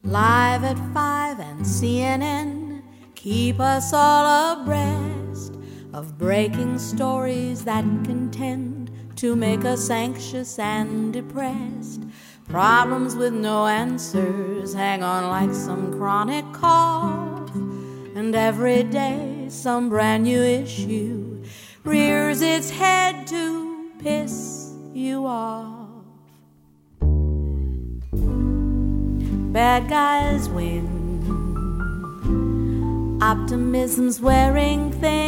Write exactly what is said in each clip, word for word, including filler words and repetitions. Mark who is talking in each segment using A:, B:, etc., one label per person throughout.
A: Live at five and C N N keep us all abreast of breaking stories that contend to make us anxious and depressed. Problems with no answers hang on like some chronic cough, and every day some brand new issue rears its head to piss you off. Bad guys win, optimism's wearing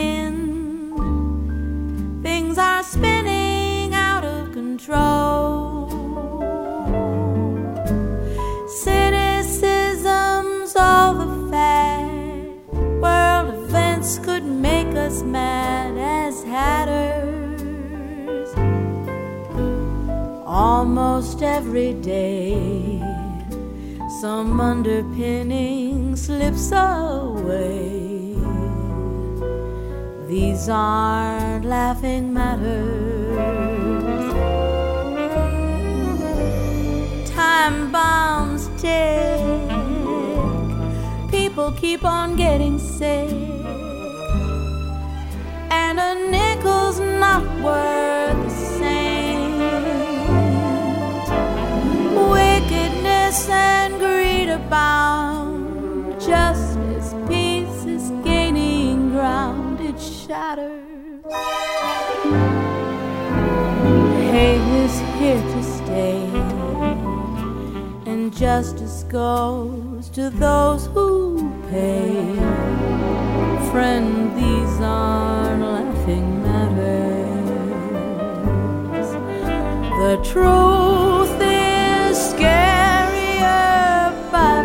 A: thin, things are spinning out of control, cynicism's all the fad, world events could make us mad as hatters. Almost every day some underpinning slips away. These aren't laughing matters. Time bombs tick, people keep on getting sick, and a nickel's not worth the same. Wickedness and greed abound, justice, peace is gaining ground, it shatters. Hate is here to stay, and justice goes to those who pay. Friend, these aren't laughing matters. The truth is scarier by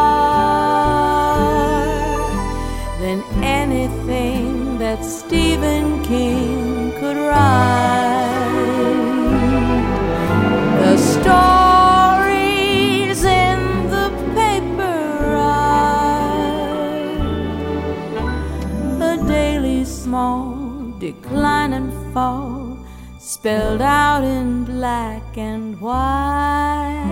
A: far than anything that Stephen King could write. The stories in the paper are a daily small decline and fall, spelled out in black and white.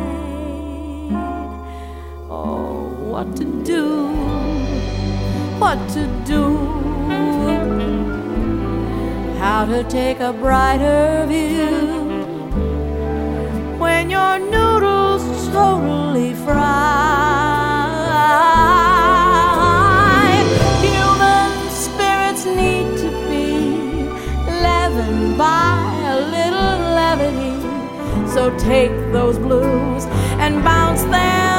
A: Oh, what to do, what to do, how to take a brighter view when your noodles totally fry. Human spirits need to be leavened by a little levity, so take those blues and bounce them